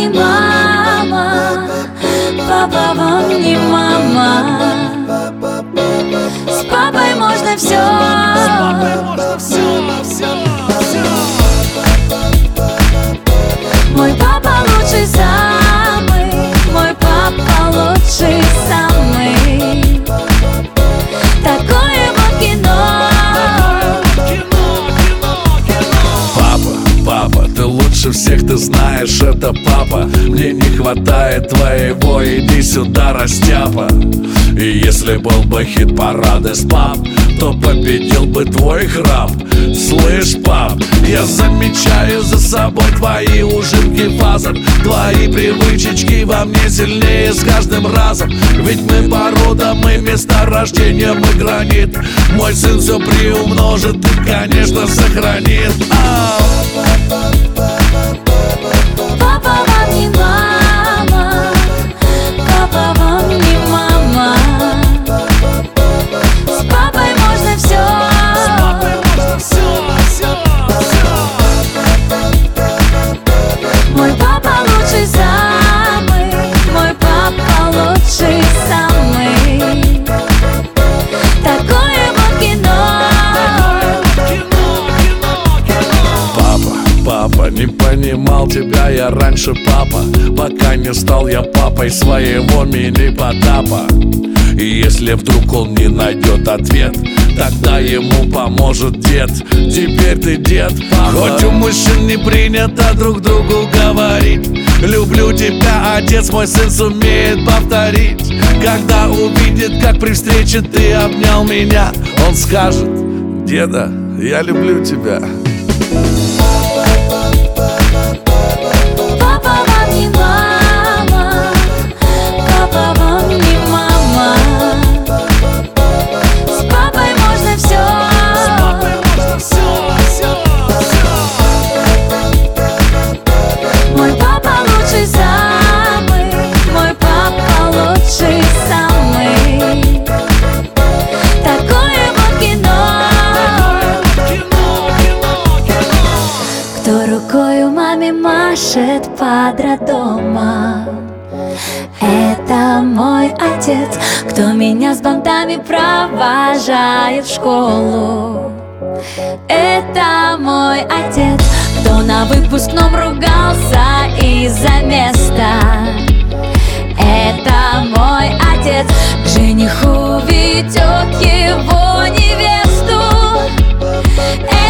не мама, папа вам не мама. С папой можно все. Мой папа лучший самый, мой папа лучший самый. Такое вот кино. Папа, ты лучше всех, ты знаешь, это папа. Мне не хватает твоего, иди сюда, растяпа. И если был бы хит-парады с пап, то победил бы твой храп. Слышь, пап, я замечаю за собой твои ужимки фазер. Твои привычечки во мне сильнее с каждым разом. Ведь мы порода, мы место рождения, мы гранит. Мой сын все приумножит и, конечно, сохранит. Папа вам не мама, папа вам не мама. С папой можно все. Мой папа лучший самый, мой папа лучший самый. Такое вот кино. Папа, не понимал тебя я раньше, папа, пока не стал я папой своего мини-потапа. И если вдруг он не найдет ответ, тогда ему поможет дед. Теперь ты дед, папа. Хоть у мужчин не принято друг другу говорить: люблю тебя, отец, мой сын сумеет повторить. Когда увидит, как при встрече ты обнял меня, он скажет: деда, я люблю тебя. Папа вам не мама, папа вам не мама. С папой можно все. Мой папа лучший самый, мой папа лучший самый. Такое вот кино. Кто рукою маме машет под роддома, это мой отец. Кто меня с бантами провожает в школу, это мой отец. Кто на выпускном ругался из-за места, это мой отец. К жениху ведет его невесту,